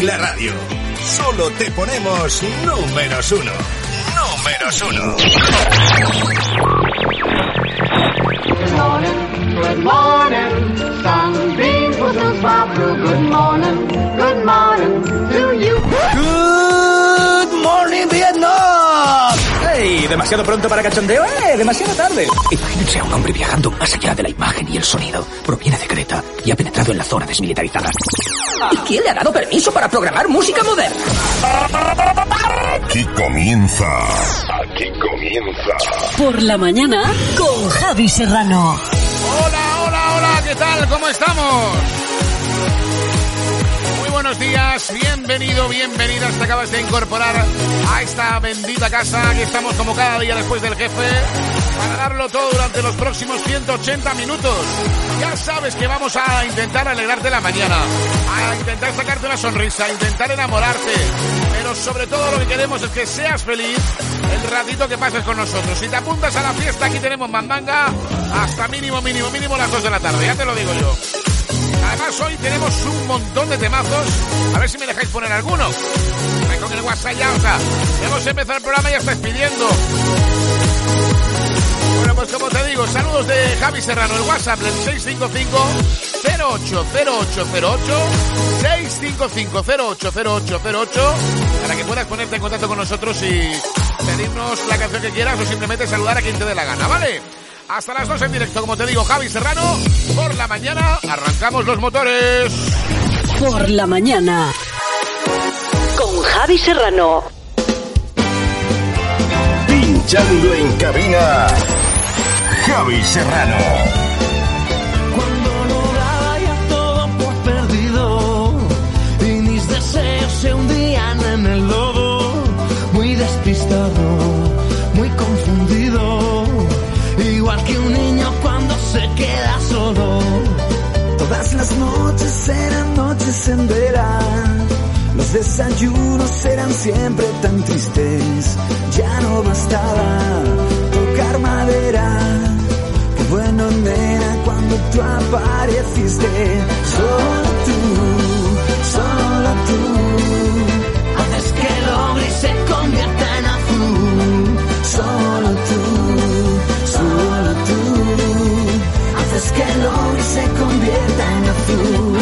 la radio. Solo te ponemos números uno. Números uno. Good morning, sunbeams will soon smile through. Good morning to you. Good morning, Vietnam. ¡Hey! ¿Demasiado pronto para cachondeo? ¡Demasiado tarde! Imagínense a un hombre viajando más allá de la imagen y el sonido. Proviene de Creta y ha penetrado en la zona desmilitarizada. ¿Y quién le ha dado permiso para programar música moderna? Aquí comienza. Por la mañana con Javi Serrano. Hola, ¿qué tal? ¿Cómo estamos? Muy buenos días, bienvenidas, te acabas de incorporar a esta bendita casa. Aquí estamos como cada día después del jefe para darlo todo durante los próximos 180 minutos. Ya sabes que vamos a intentar alegrarte la mañana, a intentar sacarte una sonrisa, a intentar enamorarte, pero sobre todo lo que queremos es que seas feliz el ratito que pases con nosotros. Si te apuntas a la fiesta, aquí tenemos mandanga hasta mínimo las 2 de la tarde, ya te lo digo yo. Además hoy tenemos un montón de temazos. A ver si me dejáis poner alguno. Con el WhatsApp ya, hemos empezado el programa y ya estáis pidiendo. Bueno, pues como te digo, saludos de Javi Serrano. El WhatsApp, el 655-080808, para que puedas ponerte en contacto con nosotros y pedirnos la canción que quieras o simplemente saludar a quien te dé la gana, ¿vale? Hasta las 2 en directo, como te digo, Javi Serrano. Por la mañana, arrancamos los motores. Por la mañana con Javi Serrano. Pinchando en cabina, Javi Serrano. Cuando lo daba ya todo por perdido y mis deseos se hundían en el lodo, muy despistado, muy confundido, igual que un niño cuando se queda solo. Todas las noches eran noches en verano, los desayunos eran siempre tan tristes, ya no bastaba tocar madera. Qué bueno, nena, cuando tú apareciste. Solo tú haces que lo gris se convierta en azul. Solo tú haces que lo gris se convierta en azul.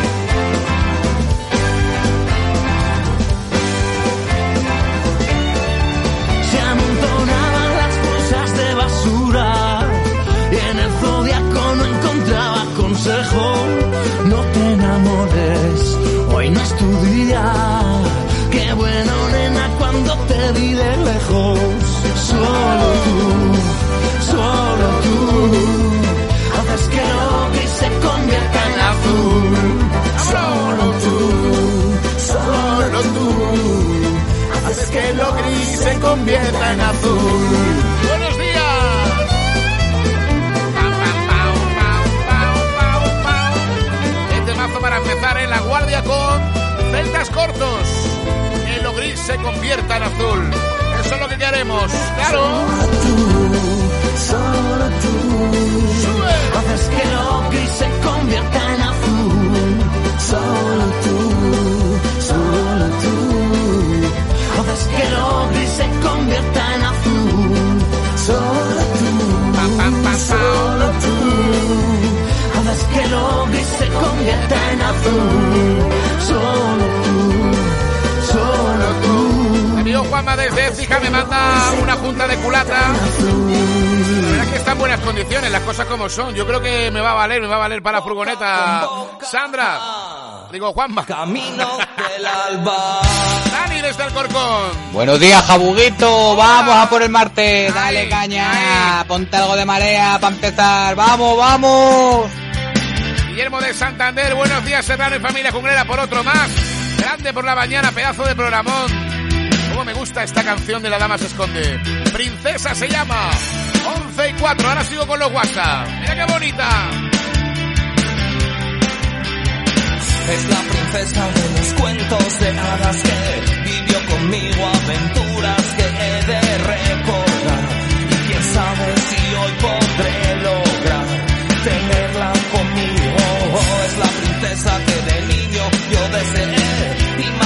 Se amontonaban las bolsas de basura y en el zodiaco no encontraba consejo. No te enamores, hoy no es tu día. Qué bueno, nena, cuando te vi de lejos. Solo tú haces que lo gris se convierta en azul. Solo tú haces que lo gris se convierta en azul. ¡Buenos días! Este mazo para empezar en La Guardia con celtas cortos. Que lo gris se convierta en azul. Eso es lo que queremos, claro. Solo tú haces que lo gris se convierta en azul. Solo tú haces que lo gris se convierta en azul. Solo tú haces que lo gris se convierta en azul. Solo tú. Amigo Juanma desde Écija me manda una junta de culata. La verdad es que está en buenas condiciones, las cosas como son. Yo creo que me va a valer para la furgoneta. Sandra, digo Juanma. Camino del alba. Dani desde Alcorcón. Buenos días, Jabuguito. Vamos a por el martes. Dale caña. Ponte algo de marea para empezar. Vamos. Guillermo de Santander. Buenos días, Serrano y familia junglera, por otro más. Grande por la mañana, pedazo de programón. Cómo me gusta esta canción de La Dama se esconde. Princesa se llama. 11:04. Ahora sigo con los WhatsApp. Mira qué bonita. Es la princesa de los cuentos de hadas que vivió conmigo aventuras que he de recordar. Y quién sabe si hoy podré lograr tenerla conmigo. Es la princesa que de niño yo deseé y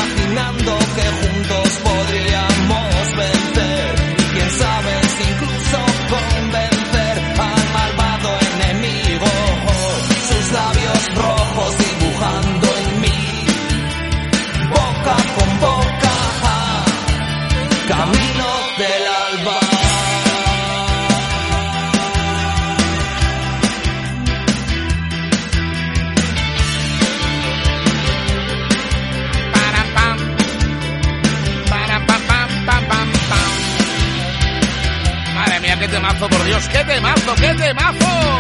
temazo, por Dios, qué temazo, qué temazo.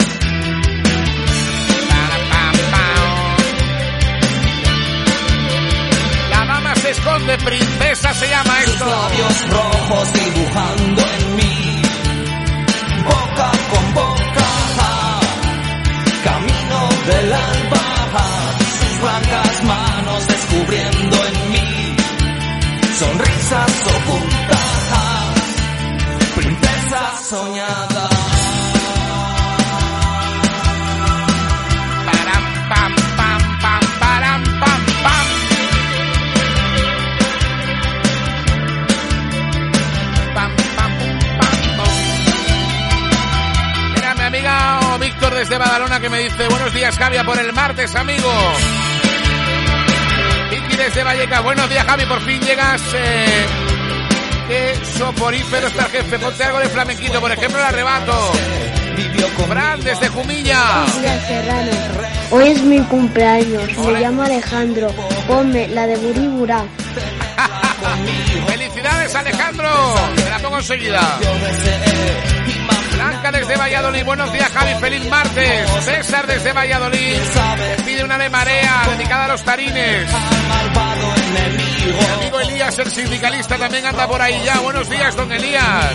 La dama se esconde, princesa se llama esto. Labios rojos dibujando en mí, boca con boca, camino del alba, sus blancas manos descubriendo en mí sonrisas ocultas, princesa soñada. Param, pam, pam, pam, param, pam, pam. Pam, pam, pam, pam. Mira, mi amiga Víctor desde Badalona que me dice: buenos días, Javi, por el martes, amigo. Vicky desde Vallecas: buenos días, Javi, por fin llegas. Qué soporífero está el jefe. Ponte algo de flamenquito, por ejemplo, el arrebato. Fran desde Jumilla. Buenos días, Serrano. Hoy es mi cumpleaños. Hola. Me llamo Alejandro. Ponme la de Buribura. ¡Felicidades, Alejandro! Te la pongo enseguida. Blanca desde Valladolid: buenos días, Javi, feliz martes. César desde Valladolid te pide una de Marea dedicada a los tarines. Mi amigo Elías, el sindicalista, también anda por ahí ya. Buenos días, don Elías.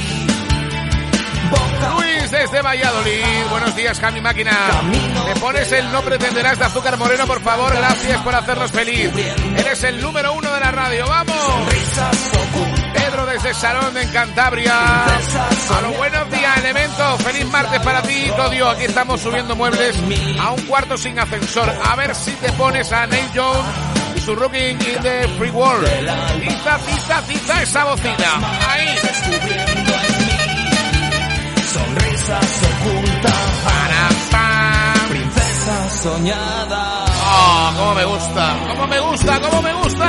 Luis desde Valladolid: buenos días, Javi Máquina. ¿Me pones el No Pretenderás de Azúcar Moreno, por favor? Gracias por hacernos feliz. Eres el número 1 de la radio. ¡Vamos! Pedro desde Salón, en Cantabria. A los buenos días, Elemento. Feliz martes para ti, Todio. Aquí estamos subiendo muebles a un cuarto sin ascensor. A ver si te pones a Neil Young y su Rocking in the Free World. Tiza esa bocina. Ahí. Sonrisas ocultas, princesa soñada. ¡Oh, cómo me gusta! ¡Cómo me gusta! ¡Cómo me gusta!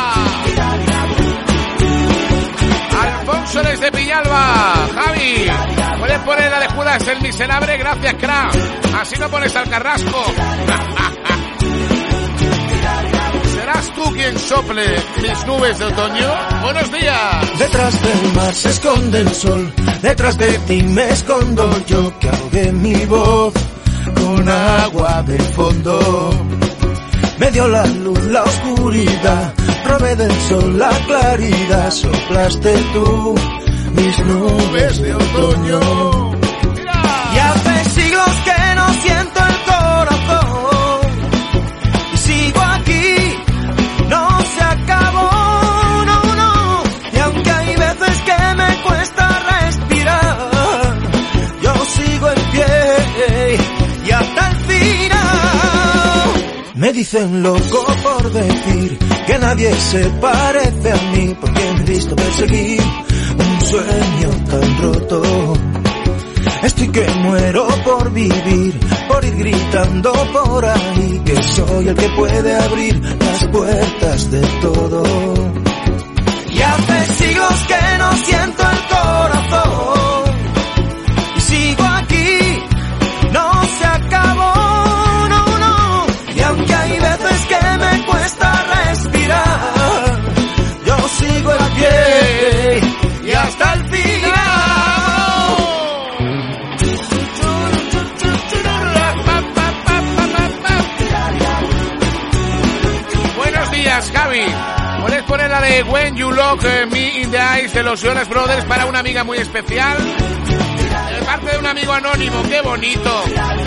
Alfonso desde Villalba: Javi, ¿puedes poner la de Judas el Miserable? Gracias, crack. Así no pones al Carrasco. ¿Serás tú quien sople mis nubes de otoño? ¡Buenos días! Detrás del mar se esconde el sol, detrás de ti me escondo yo, que ahogué mi voz con agua de fondo. Me dio la luz, la oscuridad, robé del sol la claridad, soplaste tú mis nubes de otoño. Y hace siglos que no siento el corazón, y sigo aquí, no se acabó, no. Y aunque hay veces que me cuesta respirar, yo sigo en pie y hasta el final. Me dicen loco por decir que nadie se parece a mí, porque me he visto perseguir un sueño tan roto. Estoy que muero por vivir, por ir gritando por ahí, que soy el que puede abrir las puertas de todo. Y hace siglos que no siento el corazón, y sigo aquí, no se acabó, no. Y aunque hay veces que me cuesta respirar, yo sigo en pie y hasta el final. Buenos días, Javi. ¿Puedes poner la de When You Look Me in the Eyes de los Jonas Brothers para una amiga muy especial? De parte de un amigo anónimo. ¡Qué bonito!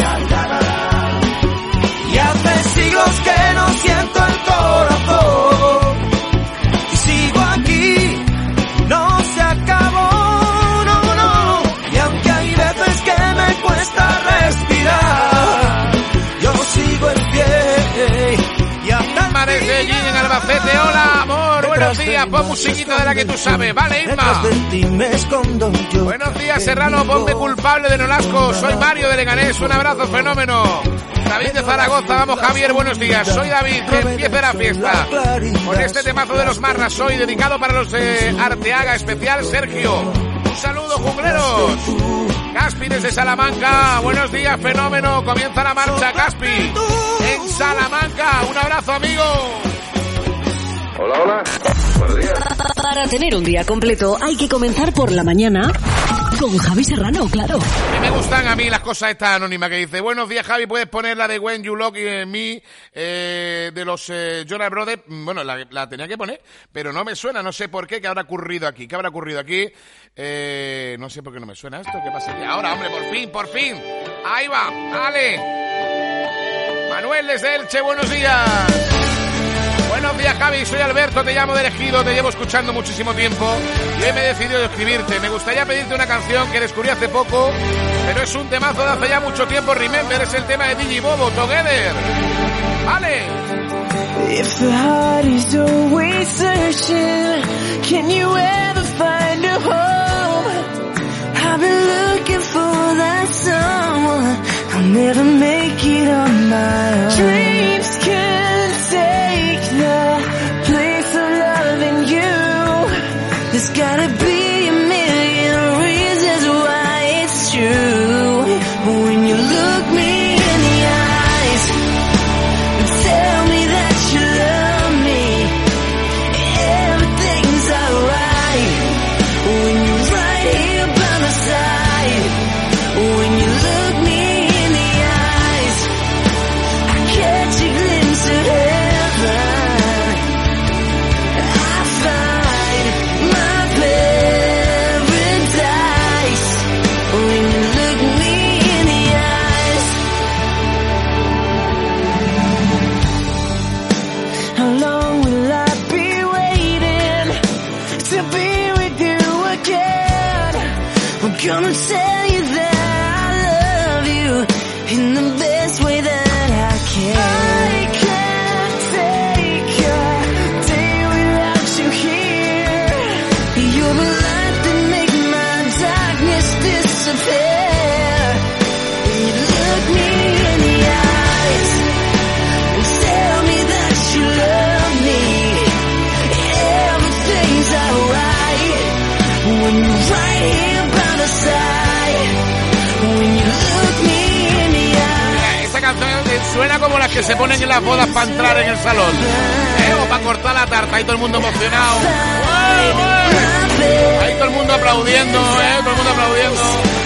Y hace siglos que no siento el corazón, y sigo aquí, no se acabó, no. Y aunque hay veces que me cuesta respirar, yo sigo en pie y hasta el Mares de Gin en Albacete. Hola, amor. Buenos días. Pon musiquita de la que tú sabes. Vale, Inma. Buenos días, Serrano. Ponme Culpable de Nolasco. Soy Mario de Leganés. Un abrazo, fenómeno. David de Zaragoza: vamos, Javier, buenos días. Soy David, que empiece la fiesta con este temazo de los Marras hoy, dedicado para los de Arteaga, especial Sergio. Un saludo, jungleros. Caspi desde Salamanca: buenos días, fenómeno. Comienza la marcha, Caspi, en Salamanca. Un abrazo, amigo. Hola, hola. Buenos días. Para tener un día completo hay que comenzar por la mañana con Javi Serrano, claro. Y me gustan a mí las cosas estas anónimas que dice: buenos días, Javi, puedes poner la de When You Look Me de los Jonas Brothers. Bueno, la tenía que poner, pero no me suena, no sé por qué. ¿Qué habrá ocurrido aquí? No sé por qué no me suena esto. ¿Qué pasa aquí? Ahora, hombre, por fin. Ahí va, dale. Manuel desde Elche, buenos días. Buenos días, Javi, soy Alberto, te llamo de Ejido, te llevo escuchando muchísimo tiempo y hoy me he decidido escribirte. Me gustaría pedirte una canción que descubrí hace poco, pero es un temazo de hace ya mucho tiempo. Remember, es el tema de DJ Bobo, Together. Vale. If the heart is always searching, can you ever find a home? I've been looking for that someone, I'll never make it on my own. Dreams can take the place of loving you. There's gotta be a million reasons why it's true. When you look me in the eyes and tell me that you love me, everything's alright. When you're right here by my side, when you look me in the eyes, I catch a glimpse of heaven. I find my paradise when you look me in the eyes. How long will I be waiting to be with you again? I'm gonna tell you that I love you in the best way that I can. I can't take a day without you here. You're the light that makes my darkness disappear. When you look me in the eyes and tell me that you love me, everything's alright. When you're right here by my side, when you look me in the eyes. Esta canción suena como las que se ponen en las bodas para entrar en el salón, o para cortar la tarta. Ahí todo el mundo emocionado. ¡Uey, uey! Ahí todo el mundo aplaudiendo, todo el mundo aplaudiendo.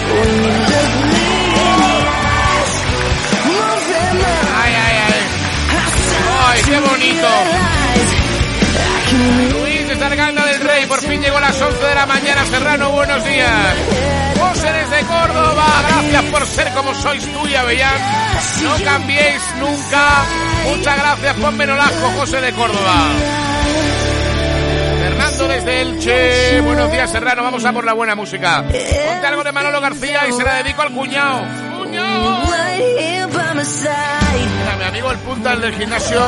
Ay, ay, ay. Ay, qué bonito. Luis desde Arganda del Rey, por fin llegó a las 11 de la mañana. Serrano, buenos días. José desde Córdoba, gracias por ser como sois tú y Avellán. No cambiéis nunca. Muchas gracias, ponme Nolasco, José de Córdoba. Fernando desde Elche, buenos días, Serrano, vamos a por la buena música. Ponte algo de Manolo García y se la dedico al cuñado. ¡Cuñado! Mira, mi amigo el punta, el del gimnasio,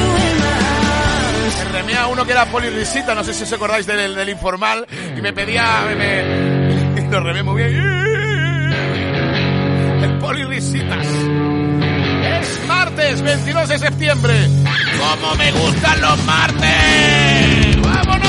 me remía a uno que era polirrisita, no sé si os acordáis del informal, y me pedía, lo remé muy bien. El polirrisitas. Es martes 22 de septiembre. ¡Cómo me gustan los martes! ¡Vámonos!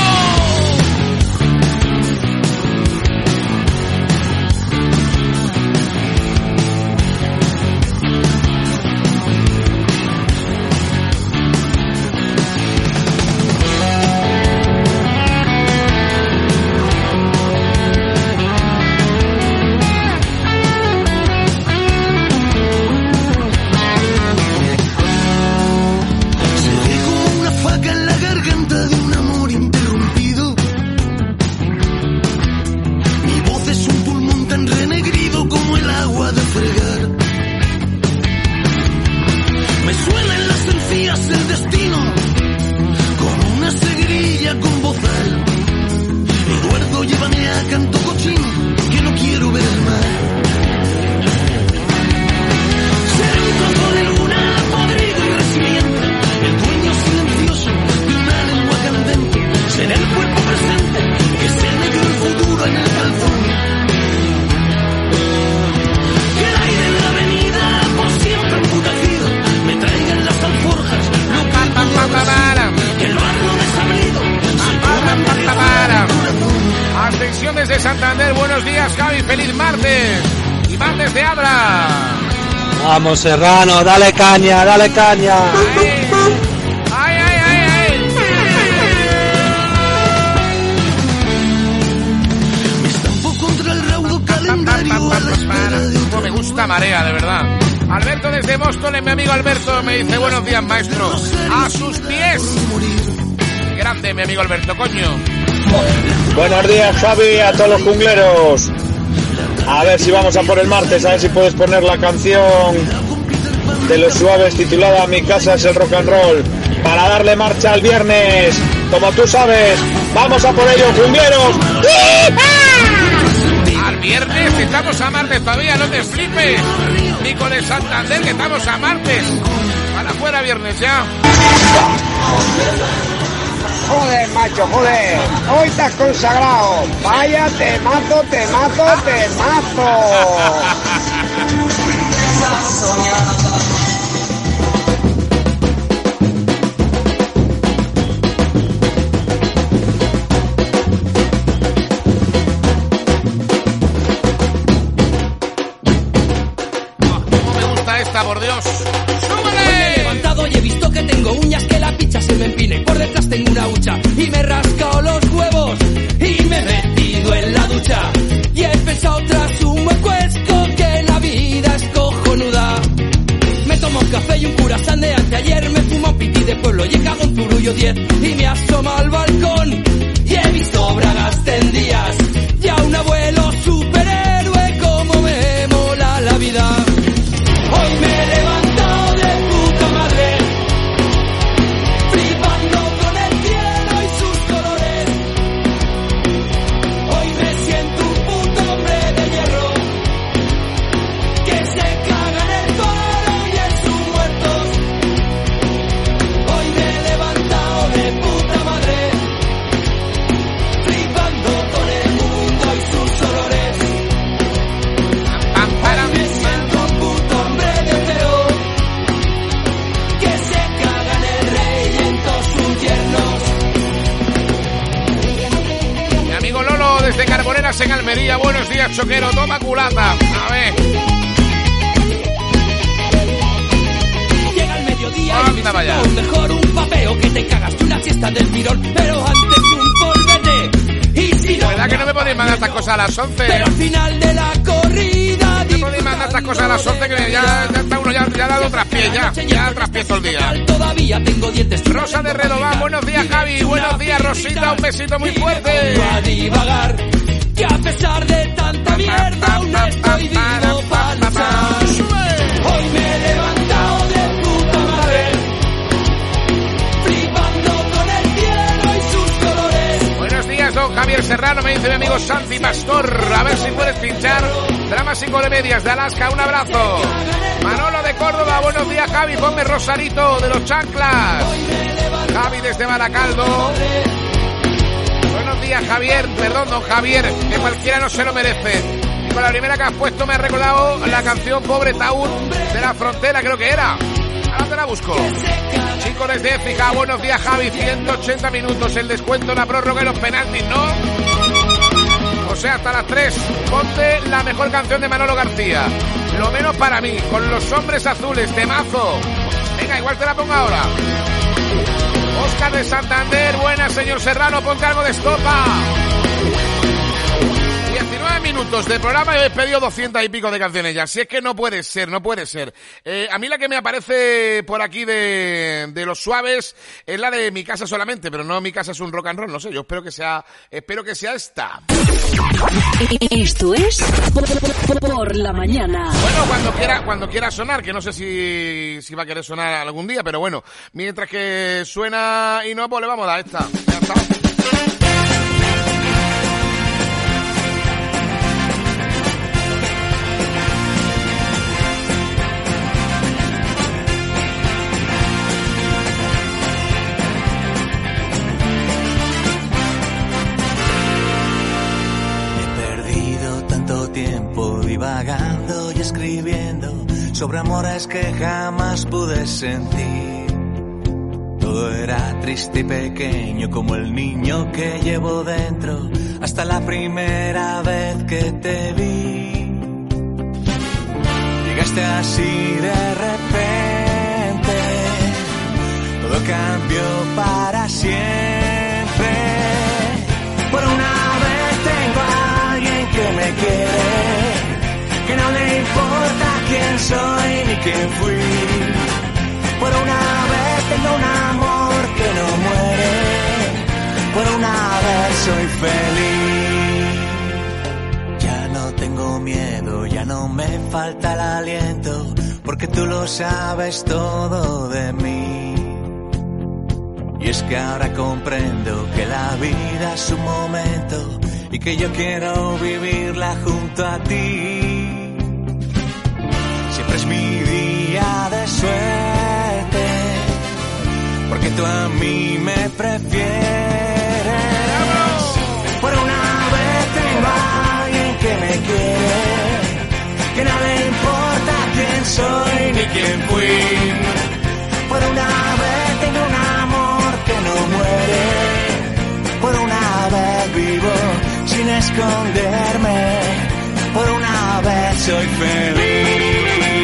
Desde Santander, buenos días, Javi, feliz martes y martes de Abra. Vamos, Serrano, dale caña, dale caña. Ay, ay, ay, ay. puta marea, de verdad. Alberto desde Móstoles, mi amigo Alberto, me dice buenos días, maestro. A sus pies. Grande, mi amigo Alberto, coño. Buenos días, Javi, a todos los jungleros. A ver si vamos a por el martes, a ver si puedes poner la canción de Los Suaves titulada Mi casa es el rock and roll, para darle marcha al viernes. Como tú sabes, vamos a por ello, jungleros. Al viernes, estamos a martes todavía, no te flipes. Nico de Santander, que estamos a martes. Para afuera viernes ya. Joder, macho, joder. Hoy te has consagrado. Vaya temazo, temazo, temazo. Por Dios. ¡Súbele! Me he levantado y he visto que tengo uñas, que la picha se me empina y por detrás tengo una hucha. Y me he rascado los huevos y me he metido en la ducha. Y he pensado tras un buen cuesco que la vida es cojonuda. Me tomo un café y un curasán de anteayer. Me fumo un piti de pueblo y he cagado un zurullo 10. Y me asomo al balcón y he visto bragas tendidas. Y a un abuelo superhéroe como me mola la vida. Hoy me he levantado de puta madre, flipando con el cielo y sus colores. Hoy me siento un puto hombre de hierro, que se caga en el paro y en sus muertos. Hoy me he levantado de puta madre, flipando con el mundo y sus olores. Hoy me siento un puto hombre de feo, que se caga en el rey y en todos sus yernos. Mi amigo Lolo desde Carboneras en Almería. Buenos días, choquero. Toma culata. A ver. Llega el mediodía y me siento mejor un papeo que te cagas de una siesta del tirón, pero antes un polvete. Y si no, ¿verdad que no me podéis mandar estas cosas a las 11? pero al final de la corrida no me podéis mandar estas cosas a las 11, que ya está uno ya ha dado traspié, ya traspié todo el día. Todavía tengo dientes. Rosa de Redobán, buenos días, Javi. Buenos días, Rosita, un besito muy fuerte. A divagar, que a pesar de tanta mierda aún estoy vivo para luchar. Hoy me he levantado de puta madre, flipando con el cielo y sus colores. Buenos días, don Javier Serrano, me dice mi amigo Santi Pastor. A ver si puedes pinchar Dramas y Comedias de Alaska, un abrazo. Manolo de Córdoba, buenos días, Javi, ponme Rosarito de los Chanclas. Javi desde Baracaldo. Buenos días, Javier, perdón, don Javier, que cualquiera no se lo merece. Y con la primera que has puesto me ha recordado la canción Pobre Taúd de La Frontera, creo que era. Ahora te la busco. Chicos desde Écija, buenos días, Javi, 180 minutos, el descuento, la prórroga y los penaltis, ¿no? O sea, hasta las 3, ponte la mejor canción de Manolo García. Lo menos para mí, con Los Hombres Azules, temazo. Venga, igual te la pongo ahora. Óscar de Santander, buenas, señor Serrano, ponte algo de estopa. 19 minutos de programa y he pedido 200 y pico de canciones ya. Si es que no puede ser, no puede ser. A mí la que me aparece por aquí de Los Suaves es la de Mi Casa Solamente, pero no Mi Casa es un rock and roll, no sé, yo espero que sea esta. Esto es por la mañana. Bueno, cuando quiera sonar, que no sé si va a querer sonar algún día, pero bueno, mientras que suena y no, pues le vamos a dar esta. Ya está. Tiempo divagando y escribiendo sobre amores que jamás pude sentir. Todo era triste y pequeño como el niño que llevo dentro hasta la primera vez que te vi. Llegaste así de repente, todo cambió para siempre. Por una vez tengo a alguien que me quiere, que no le importa quién soy ni quién fui. Por una vez tengo un amor que no muere. Por una vez soy feliz. Ya no tengo miedo, ya no me falta el aliento, porque tú lo sabes todo de mí. Y es que ahora comprendo que la vida es un momento y que yo quiero vivirla junto a ti. Siempre es mi día de suerte, porque tú a mí me prefieres. Por una vez tengo a alguien que me quiere, que no le importa quién soy ni quién fui. Por una vez tengo un amor que no muere. Por una vez vivo sin esconderme. Por una vez soy feliz.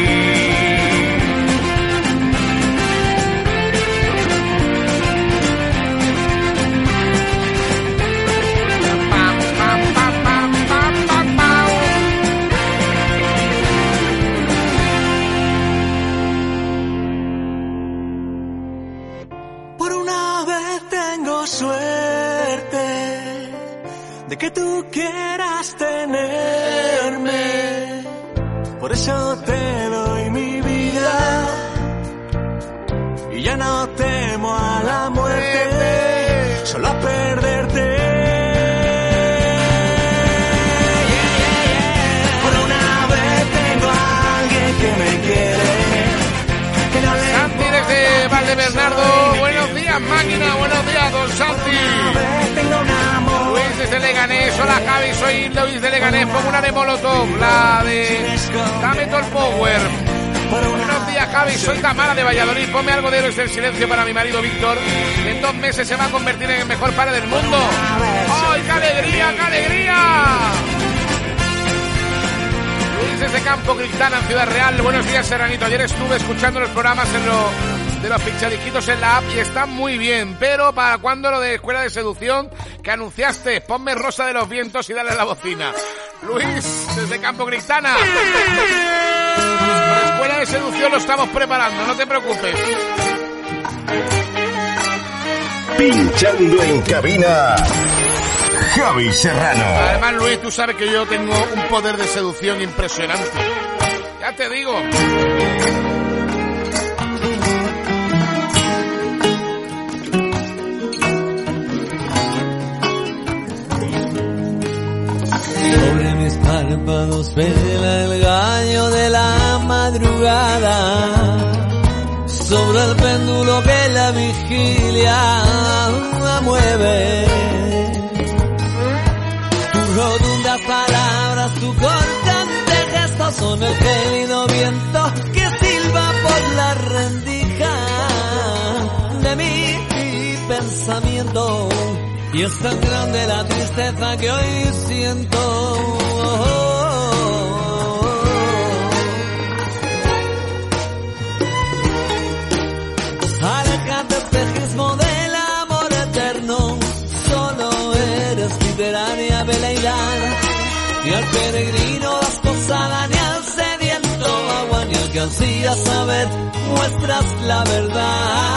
Suerte de que tú quieras tenerme, por eso te doy mi vida y ya no temo a la muerte, solo a perderte. Por una vez tengo a alguien que me quiere, que no le Santi desde Valdebernardo, buenos días máquina, buenos días don Santi. Luis desde Leganés, hola Javi, soy Luis de Leganés, pongo una de Molotov, la de Dame todo el Power. Buenos días Javi, soy Tamara de Valladolid, ponme algo de Héroes del Silencio para mi marido Víctor, que en 2 meses se va a convertir en el mejor padre del mundo. ¡Ay, qué alegría, qué alegría! Luis desde Campo Cristana, en Ciudad Real, buenos días Serranito, ayer estuve escuchando los programas de los pinchadijitos en la app y está muy bien, pero ¿para cuándo lo de Escuela de Seducción que anunciaste? Ponme Rosa de los Vientos y dale la bocina. Luis, desde Campo Cristana. La Escuela de Seducción lo estamos preparando, no te preocupes. Pinchando en cabina, Javi Serrano. Además, Luis, tú sabes que yo tengo un poder de seducción impresionante. Ya te digo. Sobre mis párpados vela el gallo de la madrugada, sobre el péndulo que la vigilia mueve. Tus rotundas palabras, tu cortante gesto son el gélido viento que silba por la rendija de mi pensamiento. Y es tan grande la tristeza que hoy siento. Aléjate, espejismo del amor eterno. Solo eres literaria, vela hilar. Ni al peregrino das posada, ni al sediento agua, ni al que ansía saber, muestras la verdad.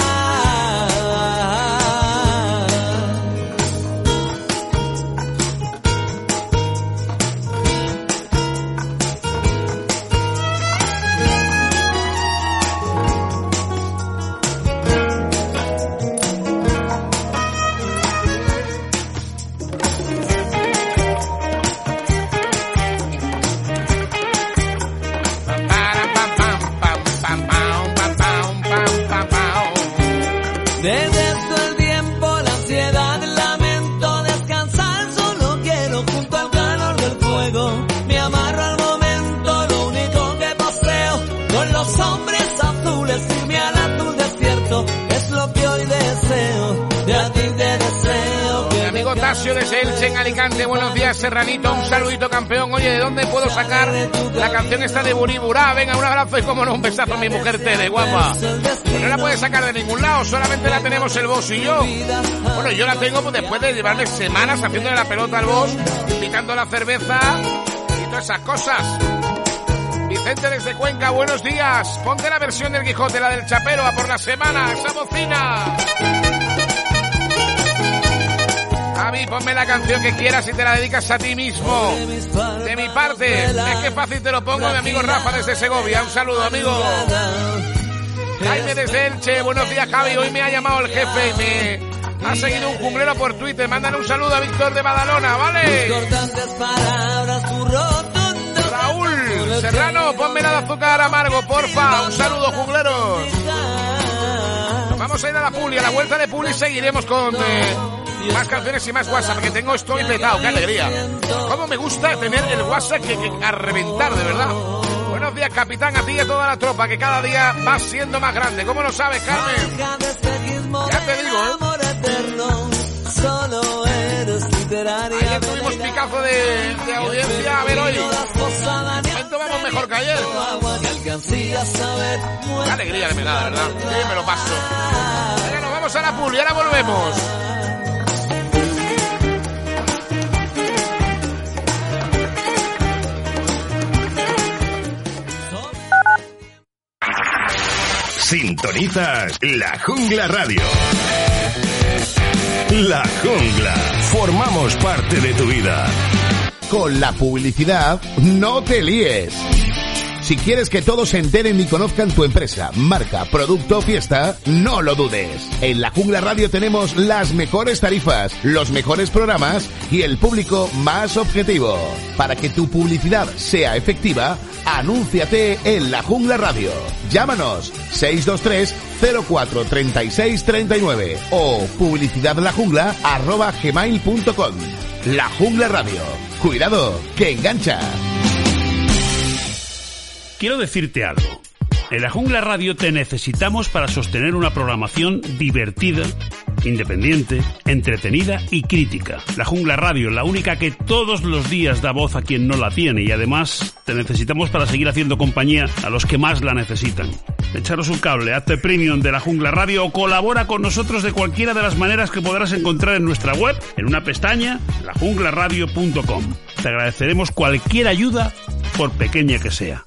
Desde Elche en Alicante, buenos días Serranito, un saludito campeón. Oye, ¿de dónde puedo sacar la canción esta de Buriburá? Venga, un abrazo y como no, un besazo a mi mujer Tere, guapa. Pues no la puedes sacar de ningún lado, solamente la tenemos el boss y yo. Bueno, yo la tengo pues, después de llevarme semanas haciéndole la pelota al boss, invitando la cerveza y todas esas cosas. Y Vicente desde Cuenca, buenos días. Ponte la versión del Quijote, la del Chapero, a por la semana, esa bocina. Javi, ponme la canción que quieras y te la dedicas a ti mismo. De mi parte, es que fácil te lo pongo, mi amigo Rafa desde Segovia. Un saludo, amigo. Jaime desde Elche, buenos días, Javi. Hoy me ha llamado el jefe y me ha seguido un cumplero por Twitter. Mándale un saludo a Víctor de Badalona, ¿vale? Raúl Serrano, ponme la de azúcar amargo, porfa. Un saludo, jungleros. Nos vamos a ir a la Puli, a la vuelta de Puli seguiremos con más canciones y más WhatsApp, que tengo estoy petado, qué alegría. Cómo me gusta tener el WhatsApp que a reventar, de verdad. Buenos días, capitán, a ti y a toda la tropa, que cada día va siendo más grande. ¿Cómo lo sabes, Carmen? Ya te digo, Ayer tuvimos picazo de audiencia, a ver hoy. De momento vamos mejor que ayer. Qué alegría que me da, ¿verdad? Sí, me lo paso. Venga, nos vamos a la Puli, ahora volvemos. Sintonizas La Jungla Radio. La Jungla. Formamos parte de tu vida. Con la publicidad, no te líes. Si quieres que todos se enteren y conozcan tu empresa, marca, producto o fiesta, no lo dudes. En La Jungla Radio tenemos las mejores tarifas, los mejores programas y el público más objetivo. Para que tu publicidad sea efectiva, anúnciate en La Jungla Radio. Llámanos 623 04 36 39 o publicidadlajungla@gmail.com. La Jungla Radio. Cuidado, que engancha. Quiero decirte algo. En La Jungla Radio te necesitamos para sostener una programación divertida, independiente, entretenida y crítica. La Jungla Radio, la única que todos los días da voz a quien no la tiene, y además te necesitamos para seguir haciendo compañía a los que más la necesitan. Echaros un cable, hazte premium de La Jungla Radio o colabora con nosotros de cualquiera de las maneras que podrás encontrar en nuestra web, en una pestaña, lajunglaradio.com. Te agradeceremos cualquier ayuda, por pequeña que sea.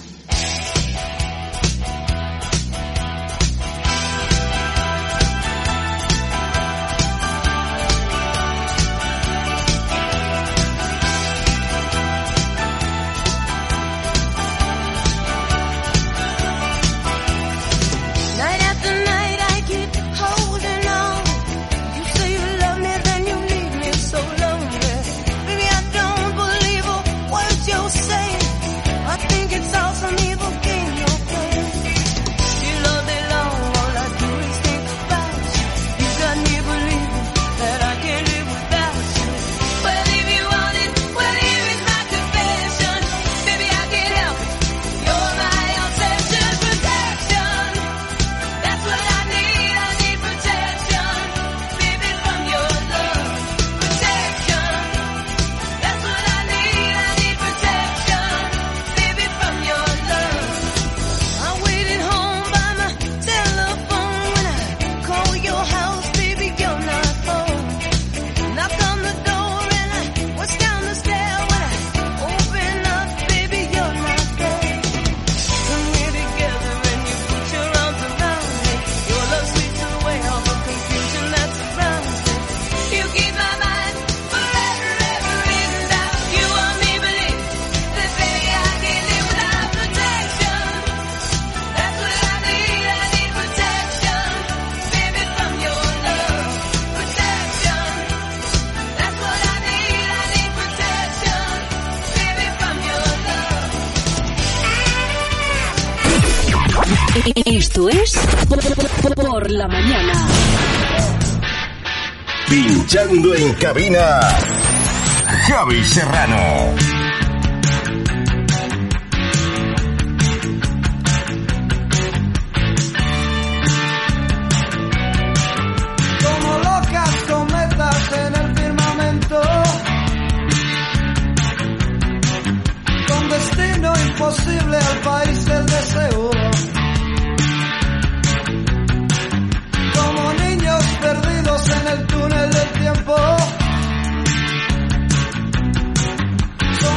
Esto es Por la Mañana. Pinchando en cabina, Javi Serrano. Como locas cometas en el firmamento, con destino imposible al país del deseo. Como niños perdidos en el túnel del tiempo,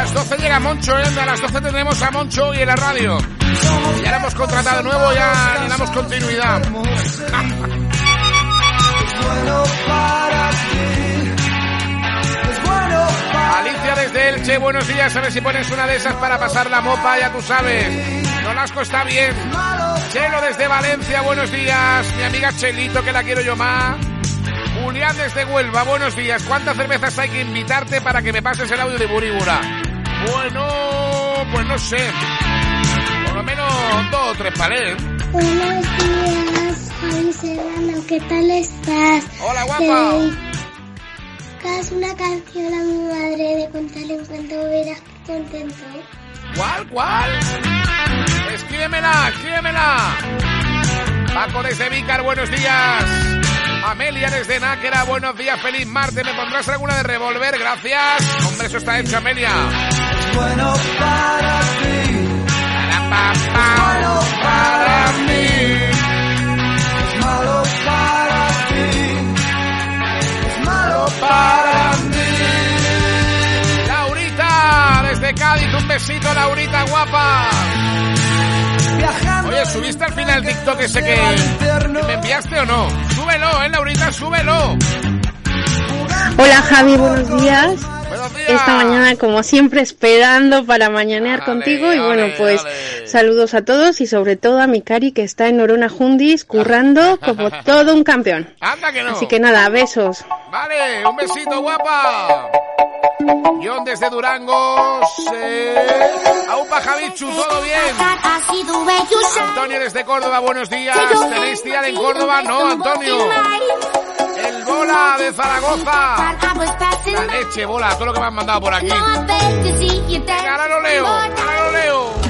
las 12 llega Moncho, ¿eh? A las 12 tendremos a Moncho y en la radio. Ya lo hemos contratado de nuevo, ya le damos continuidad. Alicia desde Elche, buenos días. A ver si pones una de esas para pasar la mopa, ya tú sabes. Nolasco está bien. Chelo desde Valencia, buenos días. Mi amiga Chelito, que la quiero yo más. Julián desde Huelva, buenos días. ¿Cuántas cervezas hay que invitarte para que me pases el audio de Buribura? Bueno, pues no sé. Por lo menos 2 o 3 palés. Buenos días, Javi Serrano, ¿qué tal estás? Hola, guapa. Haz una canción a mi madre de contarle un cuento, verás qué contento. ¿Cuál? Escríbemela. Paco desde Vícar, buenos días. Amelia desde Náquera, buenos días, feliz martes. ¿Me pondrás alguna de Revolver? Gracias. Hombre, eso está hecho, Amelia. Es bueno para ti. Bueno para mí. Es malo para ti. Es malo para mí. Laurita, desde Cádiz, un besito, Laurita, guapa. Oye, ¿subiste al final el TikTok ese que me enviaste o no? Súbelo, Laurita, súbelo. Hola, Javi, buenos días. Buenos días. Esta mañana, como siempre, esperando para mañanear contigo. Y bueno, pues saludos a todos y sobre todo a mi Cari, que está en Norona Jundis, currando como todo un campeón. Anda que no. Así que nada, besos. Vale, un besito, guapa. John desde Durango. Aupa Javichu, todo bien. Antonio desde Córdoba, buenos días. ¿Tenéis tía en Córdoba? No, Antonio. El Bola de Zaragoza. La leche, Bola, todo lo que me han mandado por aquí. Venga, ahora lo leo.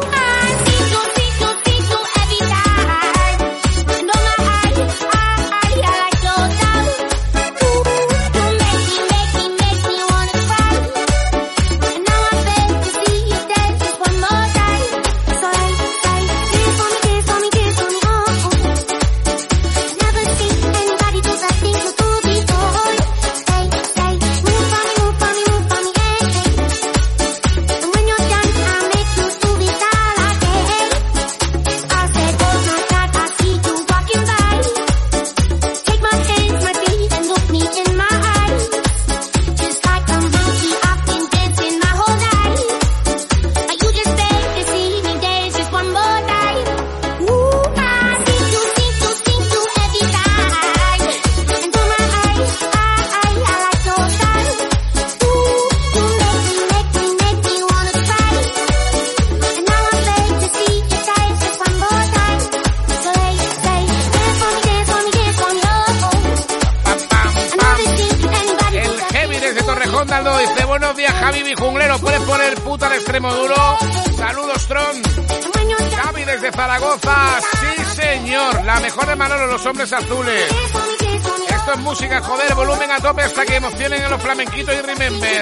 Dice, buenos días, Javi, mi junglero. ¿Puedes poner puta al extremo duro? Saludos, Tron. Javi desde Zaragoza. Sí, señor. La mejor de Manolo, los hombres azules. Esto es música, joder. Volumen a tope hasta que emocionen a los flamenquitos y remember.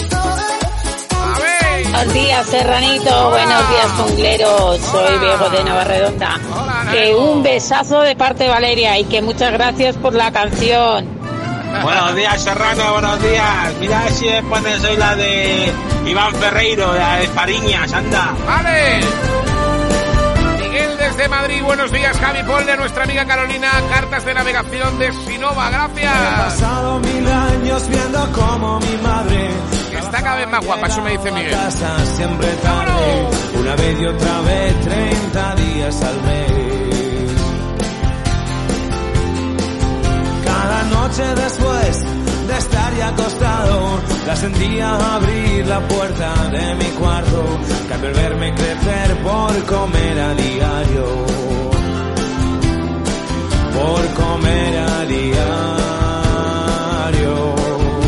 A ver. Buenos días, Serranito. Buenos días, jungleros. Soy Diego de Navarredonda. Que un besazo de parte de Valeria y que muchas gracias por la canción. Buenos días, Serrano, buenos días. Mira si me pones hoy la de Iván Ferreiro, la de Fariñas, anda. Vale. Miguel desde Madrid, buenos días. Javi, ponle a nuestra amiga Carolina cartas de navegación de Sinova, gracias. He pasado 1000 años viendo como mi madre está cada vez más guapa, eso me dice Miguel. Casa siempre tarde, una vez y otra vez, 30 días al mes. Cada noche después de estar ya acostado, la sentía abrir la puerta de mi cuarto, que al verme crecer por comer a diario, por comer a diario.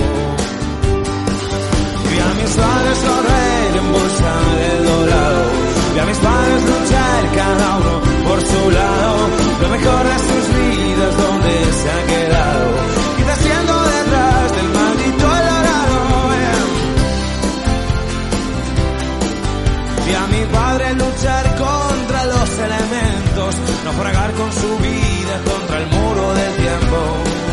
Vi a mis padres correr en busca del dorado, vi a mis padres luchar cada uno por su lado, lo mejor de sus vidas donde se ha quedado, quizás siendo detrás del maldito dorado. Vi a mi padre luchar contra los elementos, naufragar con su vida contra el muro del tiempo.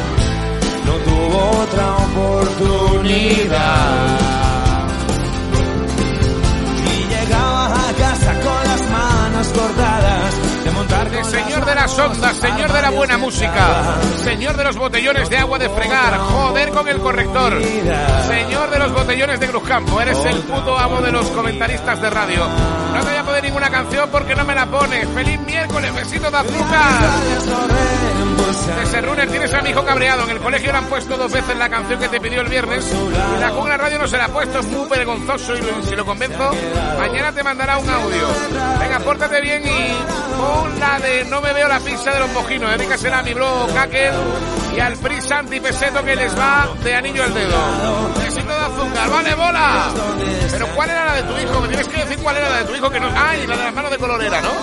señor de la buena música, señor de los botellones de agua de fregar, joder con el corrector, señor de los botellones de Cruzcampo, eres el puto amo de los comentaristas de radio. No te voy a poner ninguna canción porque no me la pones. ¡Feliz miércoles! ¡Besito de azúcar! Desde Runner, tienes a mi hijo cabreado. En el colegio le han puesto 2 veces la canción que te pidió el viernes y la Jungla Radio no se la ha puesto. Es muy vergonzoso y si lo convenzo, mañana te mandará un audio. Venga, pórtate bien y pon la de No me veo la pizza de los mojinos. Dedícasela a mi bro Kakel y al Pris Santi Peseto que les va de anillo al dedo. Besito de azúcar, vale, bola. Pero ¿cuál era la de tu hijo? Me tienes que decir cuál era la de tu hijo que no... ¡Ay! La de las manos de colorera, ¿no?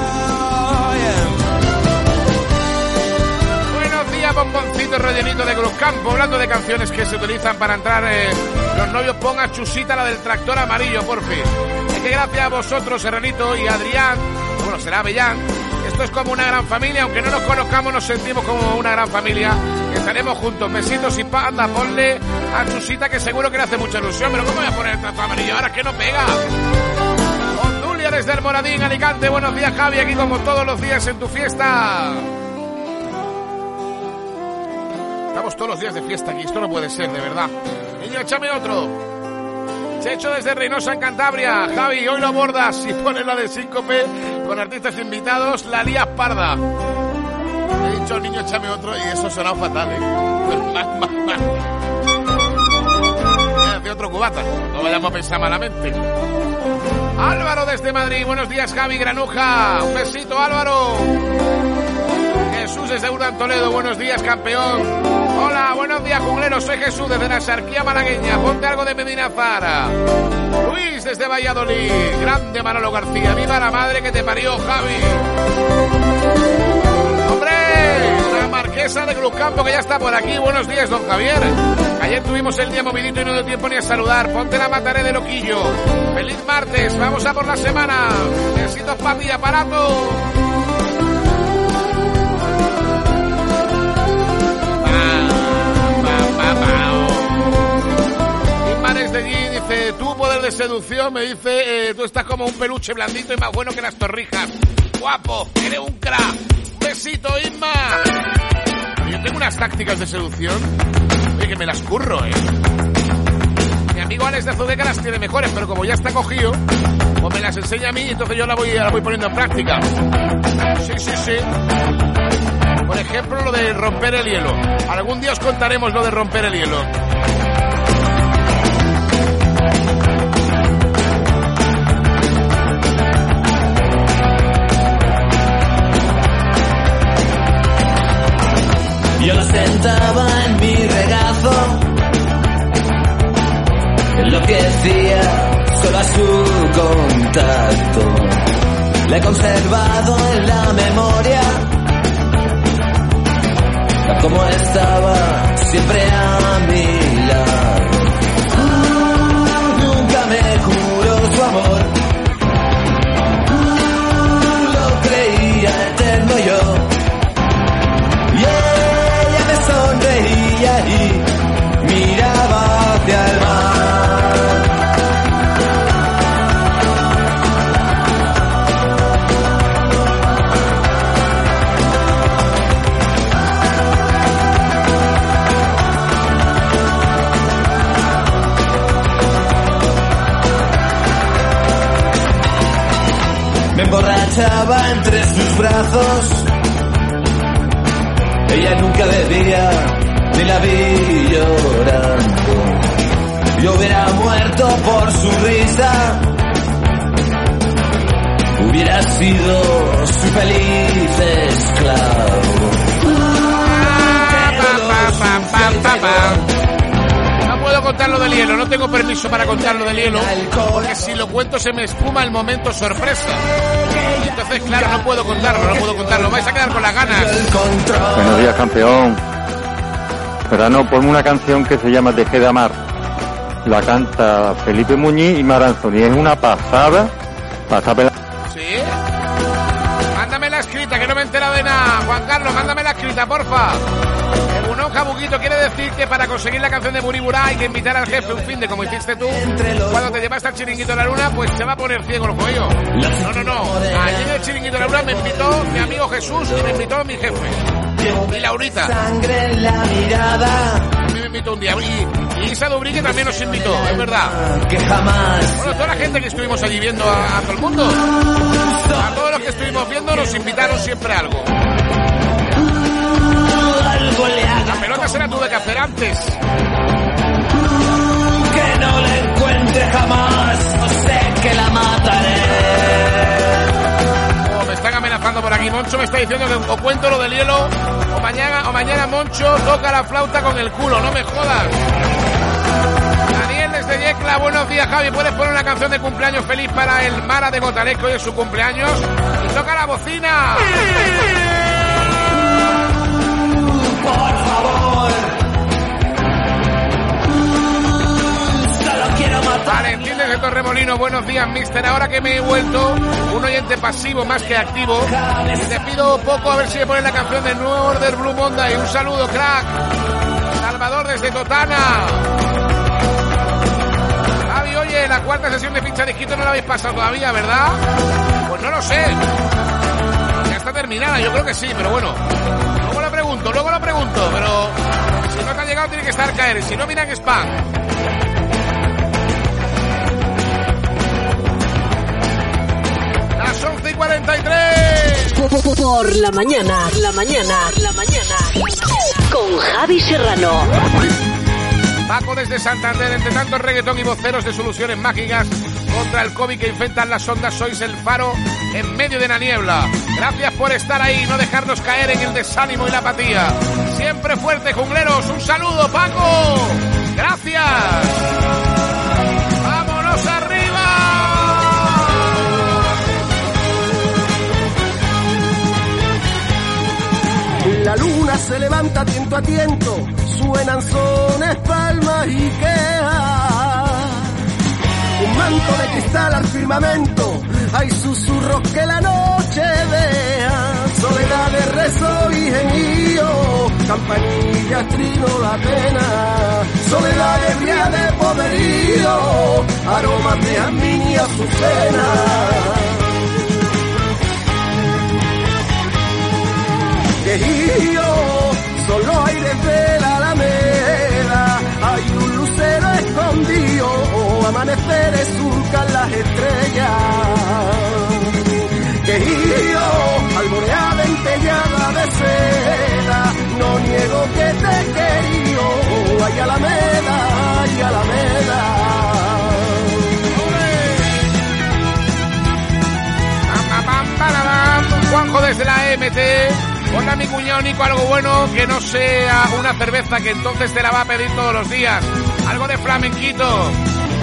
Buenos días, bomboncito rellenito de Cruzcampo. Hablando de canciones que se utilizan para entrar los novios, ponga Chusita, la del tractor amarillo, por fin. Es que gracias a vosotros, Serranito y Adrián, bueno, será Avellán, esto es como una gran familia. Aunque no nos conozcamos, nos sentimos como una gran familia. Estaremos juntos. Besitos y anda, ponle a Chusita que seguro que le hace mucha ilusión. Pero ¿cómo voy a poner el tractor amarillo ahora? Es que no pega. Hondulia desde el Moradín, Alicante. Buenos días, Javi, aquí como todos los días en tu fiesta. Estamos todos los días de fiesta aquí, esto no puede ser, de verdad. Niño, échame otro. Checho desde Reynosa, en Cantabria. Javi, hoy lo abordas y pones la de Síncope con artistas invitados, la lías parda. He dicho, niño, échame otro y eso ha sonado fatal, Más. De otro cubata, no vayamos a pensar malamente. Álvaro desde Madrid, buenos días, Javi Granuja. Un besito, Álvaro. Jesús desde Urdan, Toledo, buenos días, campeón. Hola, buenos días, jungleros, soy Jesús desde la Sarquía malagueña, ponte algo de Medina Zara. Luis desde Valladolid, grande Manolo García, viva la madre que te parió, Javi. ¡Hombre! La marquesa de Cruzcampo que ya está por aquí, buenos días, don Javier. Ayer tuvimos el día movidito y no dio tiempo ni a saludar, ponte la mataré de loquillo. Feliz martes, vamos a por la semana. Besitos para ti, aparato. Inmares de allí dice, tu poder de seducción, me dice, tú estás como un peluche blandito y más bueno que las torrijas. Guapo, eres un crack. Besito, Inma. Yo tengo unas tácticas de seducción, oye, que me las curro, Mi amigo Alex de Azudeca las tiene mejores, pero como ya está cogido, pues me las enseña a mí y entonces yo la voy poniendo en práctica. Sí. Por ejemplo, lo de romper el hielo. Algún día os contaremos lo de romper el hielo. Yo la sentaba en mi regazo, enloquecía solo a su contacto. La he conservado en la memoria, tal como estaba siempre a mi lado. Nunca me juró su amor, lo creía eterno yo. Y ella me sonreía y miraba hacia el mar. Me emborrachaba entre sus brazos, ella nunca bebía, ni la vi llorando. Yo hubiera muerto por su risa, hubiera sido su feliz esclavo. No puedo contar lo del hielo, no tengo permiso para contar lo del hielo, porque si lo cuento se me espuma el momento sorpresa. Y entonces, claro, no puedo contarlo, vais a quedar con las ganas. Buenos días, campeón. Verano, ponme una canción que se llama Dejé de amar. La canta Felipe Muñiz y Mar Anthony. Es una pasada. ¿Sí? Mándame la escrita, que no me he enterado de nada. Juan Carlos, mándame la escrita, porfa. Jabuguito, quiere decir que para conseguir la canción de Buribura hay que invitar al jefe un fin de como hiciste tú. Cuando te llevaste al chiringuito de la luna, pues se va a poner ciego el cuello. No. Allí en el chiringuito de la luna me invitó mi amigo Jesús y me invitó mi jefe. Y Laurita. Sangre en la mirada. A mí me invitó un día. Y Isa Dubrique también nos invitó, es verdad. Que jamás. Bueno, toda la gente que estuvimos allí viendo a todo el mundo. A todos los que estuvimos viendo nos invitaron siempre a algo. Algo le haga. La pelota se la tuve que hacer antes. Que no la encuentre jamás. O sé que la mataré. Me están amenazando por aquí. Moncho me está diciendo que o cuento lo del hielo o mañana Moncho toca la flauta con el culo. No me jodas. Daniel desde Yecla. Buenos días, Javi. ¿Puedes poner una canción de cumpleaños feliz para el Mara de Botaresco y es su cumpleaños? Y toca la bocina. Por favor. Solo quiero matar. Valentín desde Torremolino, buenos días, mister. Ahora que me he vuelto un oyente pasivo más que activo, te pido poco a ver si me ponen la canción de New Order Blue Monday. Un saludo, crack. Salvador desde Totana. Javi, oye, la cuarta sesión de Pincha Disquito no la habéis pasado todavía, ¿verdad? Pues no lo sé. Ya está terminada, yo creo que sí, pero bueno. Luego lo pregunto, pero si no te ha llegado tiene que estar caer, si no mira en spam. Las 11:43. Por la mañana. Con Javi Serrano. Paco desde Santander, entre tantos reggaetón y voceros de soluciones mágicas contra el COVID que infectan las ondas, sois el faro en medio de la niebla. Gracias por estar ahí y no dejarnos caer en el desánimo y la apatía. Siempre fuerte, jungleros. Un saludo, Paco. Gracias. ¡Vámonos arriba! La luna se levanta tiento a tiento, suenan sones, palmas y quejas. Un manto de cristal al firmamento, hay susurros que la noche deja. Soledad de rezo y gemío, campanillas trino la pena. Soledad ebria de poderío, aromas de jazmín y azucena. Quejío, solo aires de la alameda, hay un lucero escondido, amaneceres surcan las estrellas. Quejío, alborea dentellada de seda, no niego que te he querido, ay Alameda, ay Alameda. Juanjo desde la MT. Ponle a mi cuñado Nico algo bueno que no sea una cerveza, que entonces te la va a pedir todos los días. Algo de flamenquito.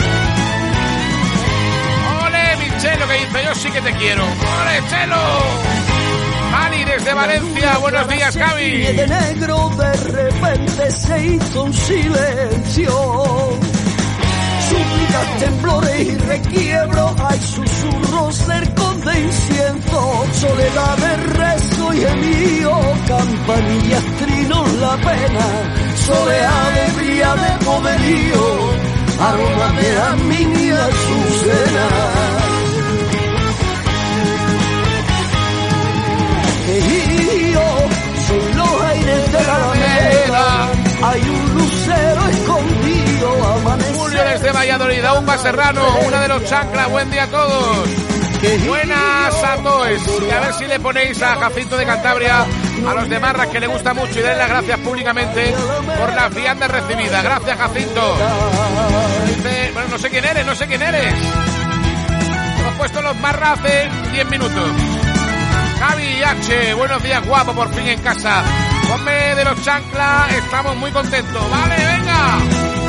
¡Ole, mi Chelo, que dice yo sí que te quiero! ¡Ole, Chelo! Mali desde Valencia, buenos días, Javi. De negro de repente se hizo un silencio. Súplicas, temblores y requiebro, hay susurros cercos de incienso, soledad de rezo y gemío, campanillas trinos la pena, soleá ebria de poderío, aroma de jazmín y azucena. Quejío, son los aires de la alameda, hay un lucero escondido, amanece. Julio desde Valladolid, Aumba Serrano, una de los chanclas, buen día a todos. Buenas a todos. Y a ver si le ponéis a Jacinto de Cantabria, a los de Marras, que le gusta mucho, y denle las gracias públicamente por las viandas recibidas. Gracias, Jacinto. Dice, bueno, no sé quién eres. Hemos puesto los Marras hace 10 minutos. Javi H, buenos días, guapo, por fin en casa. Ponme de los chanclas, estamos muy contentos. Vale, venga.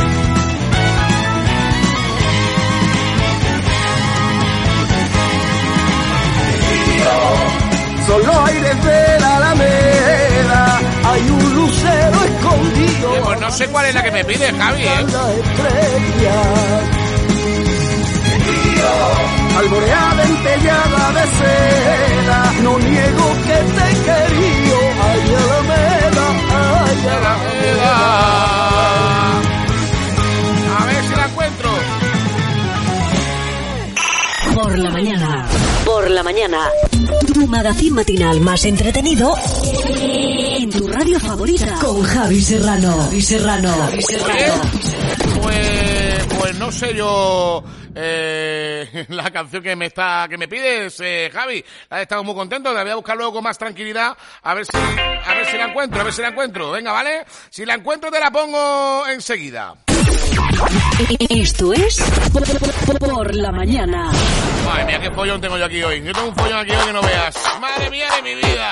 Son los aires de la alameda, hay un lucero escondido. Pues no sé cuál es la que me pide, Javi, Alborea dentellada de seda, no niego que te he querido, ay Alameda, ay la mañana. Tu magazín matinal más entretenido en tu radio favorita. Con Javi Serrano. Javi Serrano. Javi Serrano. Pues no sé yo la canción que me pides, Javi. Estamos muy contentos, la voy a buscar luego con más tranquilidad a ver si la encuentro. Venga, ¿vale? Si la encuentro te la pongo enseguida. Esto es Por la Mañana. Madre mía, qué follón tengo yo aquí hoy. Yo tengo un follón aquí hoy que no veas. Madre mía de mi vida.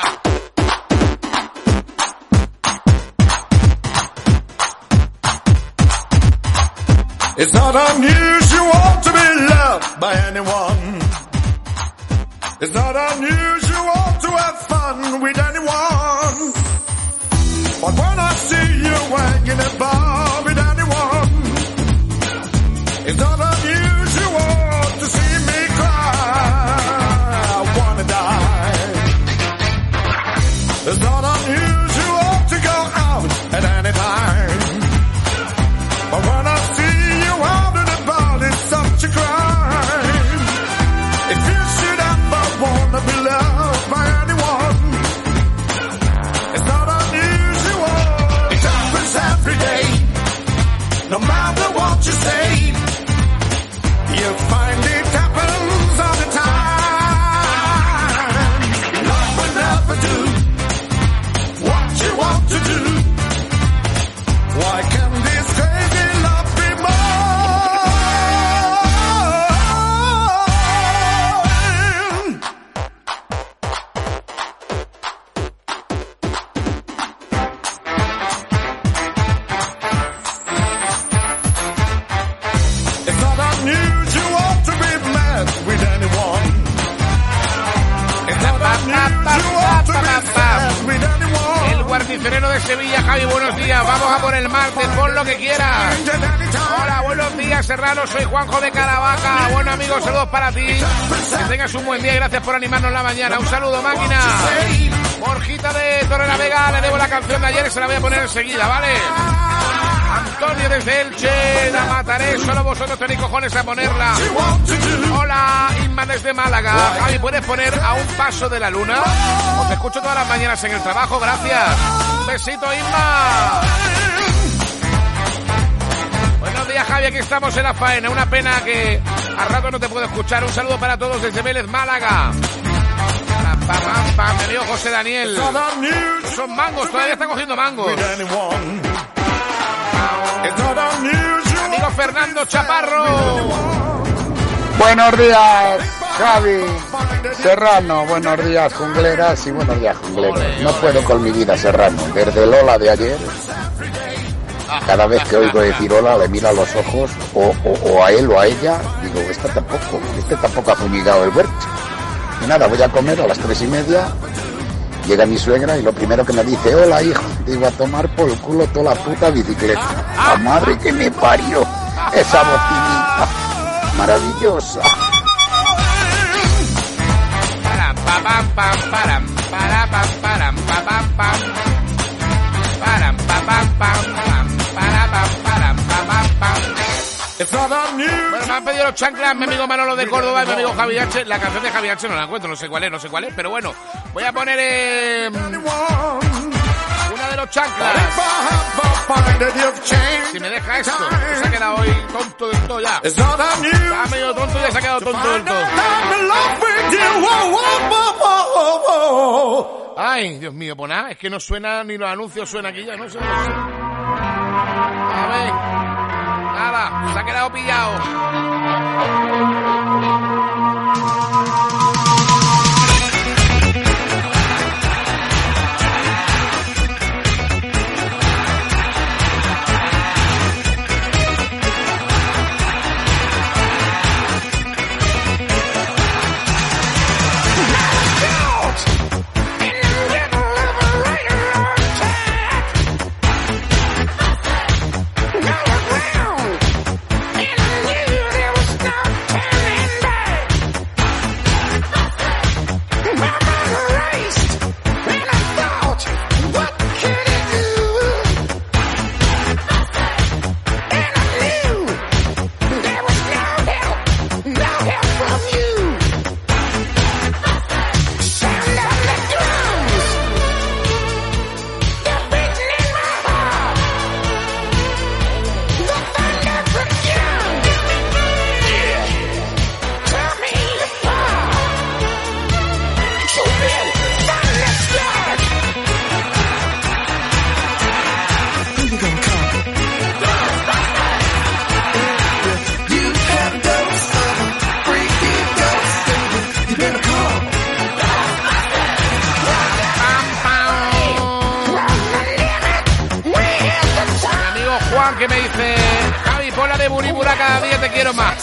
It's not unusual to be loved by anyone. It's not unusual to have fun with anyone. But when I see you hanging about with anyone, it's not unusual to see me cry. I wanna die. It's not unusual to go out at any time. But when I see you out and about, it's such a crime. If you should ever wanna be loved by anyone, it's not unusual. It happens every day. No matter what you say, you'll find it happens all the time. Love will never do what you want to do. Why can't this crazy love be mine? It's not unusual to be mad with anyone. It's not unusual to be sad with anyone. El guardicereno de Sevilla, Javi, buenos días. Vamos a por el martes, pon lo que quieras. Hola, buenos días, Serrano. Soy Juanjo de Caravaca. Bueno, amigos, saludos para ti. Que tengas un buen día y gracias por animarnos la mañana. Un saludo, máquina. Borjita de Torrelavega, le debo la canción de ayer y se la voy a poner enseguida, ¿vale? Antonio desde Elche, la mataré, solo vosotros tenéis cojones a ponerla. Hola, Inma desde Málaga. Javi, ¿puedes poner A un paso de la luna? Os escucho todas las mañanas en el trabajo, gracias. Un besito, Inma. Buenos días, Javi, aquí estamos en la faena. Una pena que a rato no te puedo escuchar. Un saludo para todos desde Vélez, Málaga. Me veo José Daniel. Son mangos, todavía está cogiendo mangos. Amigo Fernando Chaparro. Buenos días, Javi Serrano. Buenos días, jungleras, y buenos días, jungleros. No puedo con mi vida, Serrano. Desde Lola de ayer, cada vez que oigo decir hola, le miro a los ojos, o a él o a ella, digo, este tampoco ha fumigado el huerto. Y nada, voy a comer a las 3:30. Llega mi suegra y lo primero que me dice, hola, hijo. Digo, a tomar por el culo toda la puta bicicleta. La madre que me parió. Esa bocinita maravillosa. Bueno, me han pedido los chanclas mi amigo Manolo de Córdoba y mi amigo Javi H. La canción de Javi H no la encuentro, no sé cuál es, pero bueno, voy a poner una de los chanclas. Si me deja esto, que se ha quedado hoy tonto del todo ya. Está medio tonto y ya se ha quedado tonto del todo. Ay, Dios mío, pues nada, es que no suena ni los anuncios, suena aquí ya, no sé. A ver. Nada, se ha quedado pillado. Juan que me dice: Javi, ponla de Buribura, cada día te quiero más.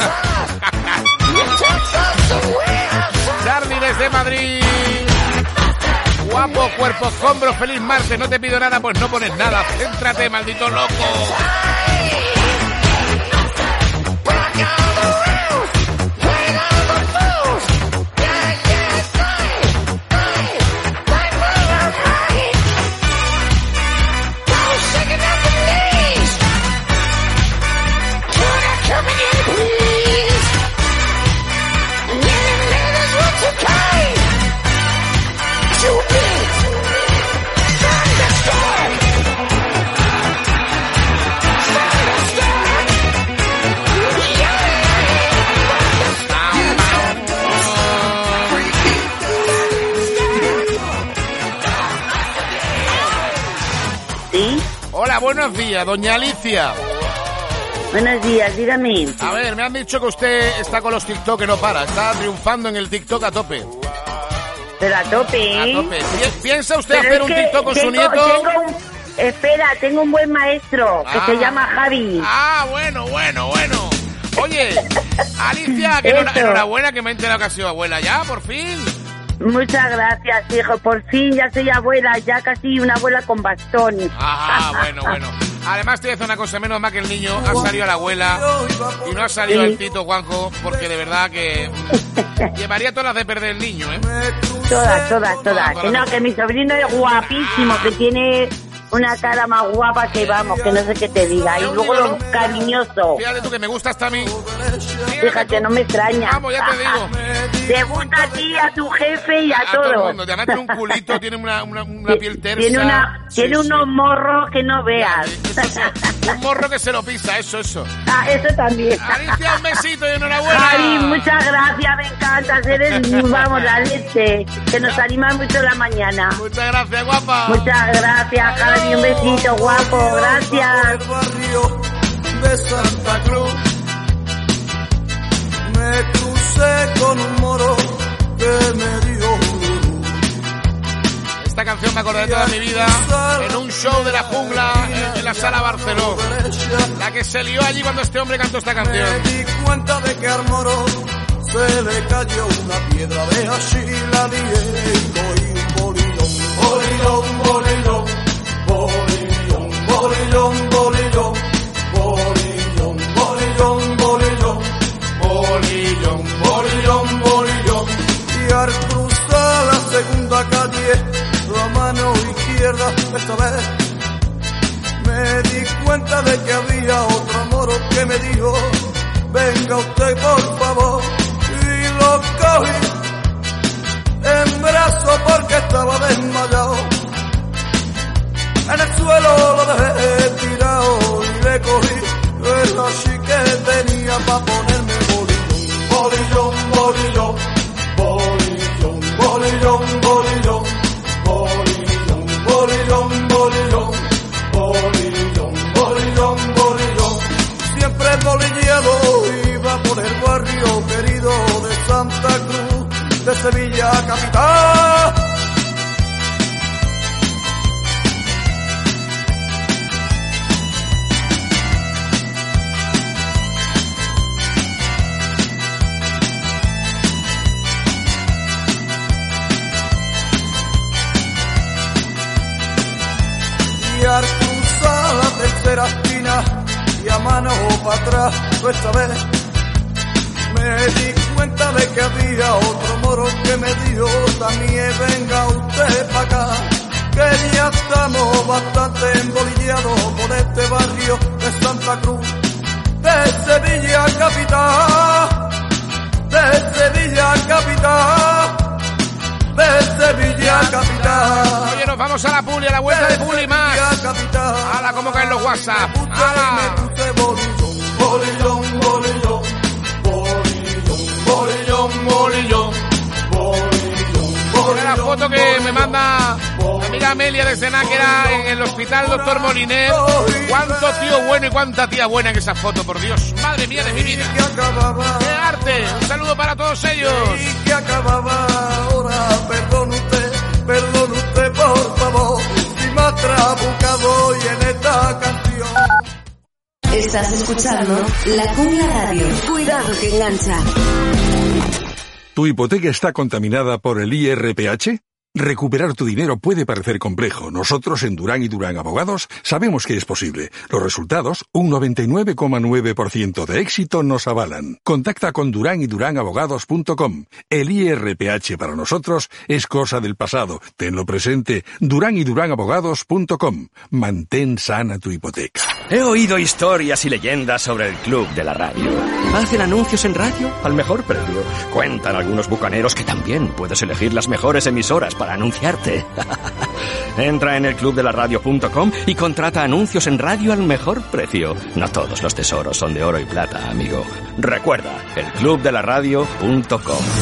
Charlie desde Madrid. Guapo, cuerpo, escombros, feliz martes. No te pido nada, pues no pones nada. Céntrate, maldito loco. Hola, buenos días, doña Alicia. Buenos días, dígame. A ver, me han dicho que usted está con los TikTok que no para, está triunfando en el TikTok a tope. Pero a tope, ¿eh? A tope. ¿Piensa usted hacer un TikTok con su nieto? Tengo un buen maestro que se llama Javi. Ah, bueno. Oye, Alicia, que enhorabuena que me he enterado que has sido abuela ya, por fin. Muchas gracias, hijo. Por fin ya soy abuela, ya casi una abuela con bastón. Bueno. Además te voy a decir una cosa, menos mal que el niño ha salido a la abuela y no ha salido el Tito Juanjo, porque de verdad que llevaría todas las de perder el niño, ¿eh? Todas. Que no, que mi sobrino es guapísimo, que tiene una cara más guapa que vamos, que no sé qué te diga. Y luego lo cariñoso. Fíjate tú que me gusta hasta a mí. Fíjate, no me extraña. Vamos, ya te digo. Te gusta a ti, a tu jefe y a todos. Todo el mundo. Además tiene un culito, tiene una piel tersa. Tiene unos morros que no veas. Un morro que se lo pisa, eso. Eso también. Alicia, un besito y enhorabuena. Javi, muchas gracias, me encanta. Eres, vamos, la leche. Que nos anima mucho la mañana. Muchas gracias, guapa. Muchas gracias, Javi. Un besito, guapo, gracias. El barrio de Santa Cruz me crucé con un moro que me dio. Esta canción me acordé de toda mi vida en un show de la jungla en la Sala Barceló. La que se lió allí cuando este hombre cantó esta canción. Me di cuenta de que al moro se le cayó una piedra de hashish, la lié y cogí un bolillón. Y al cruzar la segunda calle, la mano izquierda esta vez, me di cuenta de que había otro moro que me dijo: venga usted por favor. Y lo cogí en brazos porque estaba desmayado. En el suelo lo dejé tirado y le cogí el hashish que tenía para ponerme bolillón. Siempre bolilleado iba por el barrio querido de Santa Cruz, de Sevilla capital. Y al cruzar la tercera esquina y a mano para atrás, esta vez me di cuenta de que había otro moro que me dijo también: venga usted para acá, que ya estamos bastante embolillados por este barrio de Santa Cruz, de Sevilla capital, de Sevilla capital. Oye, nos vamos a la Puli, a la vuelta de Puli más. Ala, cómo caen los WhatsApp. Ala. Mira la foto que me manda mi amiga Amelia desde Nájera en el hospital Doctor Molinet. Cuánto tío bueno y cuánta tía buena en esa foto, por Dios. Madre mía de mi vida. ¡Qué arte! Un saludo para todos ellos. Y que acababa ahora, perdone usted por favor, si me ha trabucado y en esta canción Estás escuchando La Jungla Radio. Cuidado que engancha. ¿Tu hipoteca está contaminada por el IRPH? Recuperar tu dinero puede parecer complejo. Nosotros en Durán y Durán Abogados sabemos que es posible. Los resultados, un 99,9% de éxito, nos avalan. Contacta con duranyduránabogados.com. El IRPH para nosotros es cosa del pasado. Tenlo presente. duranyduránabogados.com. Mantén sana tu hipoteca. He oído historias y leyendas sobre el Club de la Radio. Hacen anuncios en radio al mejor precio. Cuentan algunos bucaneros que también puedes elegir las mejores emisoras para anunciarte. Entra en elclubdelaradio.com y contrata anuncios en radio al mejor precio. No todos los tesoros son de oro y plata, amigo. Recuerda, elclubdelaradio.com.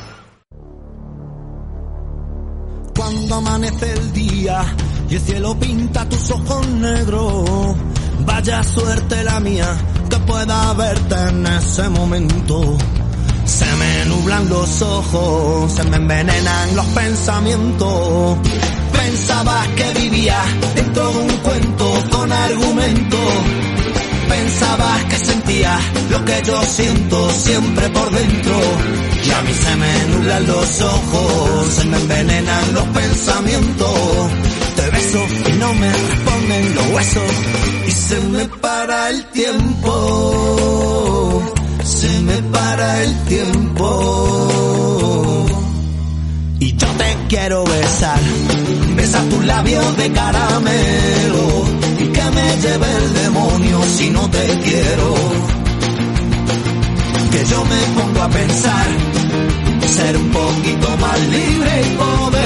Cuando amanece el día y el cielo pinta tus ojos negros, vaya suerte la mía que pueda verte en ese momento. Se me nublan los ojos, se me envenenan los pensamientos. Pensabas que vivía dentro de un cuento con argumento. Pensabas que sentía lo que yo siento siempre por dentro. Y a mí se me nublan los ojos, se me envenenan los pensamientos. Te beso y no me responden los huesos. Y se me para el tiempo. Se me para el tiempo. Y yo te quiero besar. Besa tus labios de caramelo. Y que me lleve el demonio si no te quiero. Que yo me pongo a pensar ser un poquito más libre y poder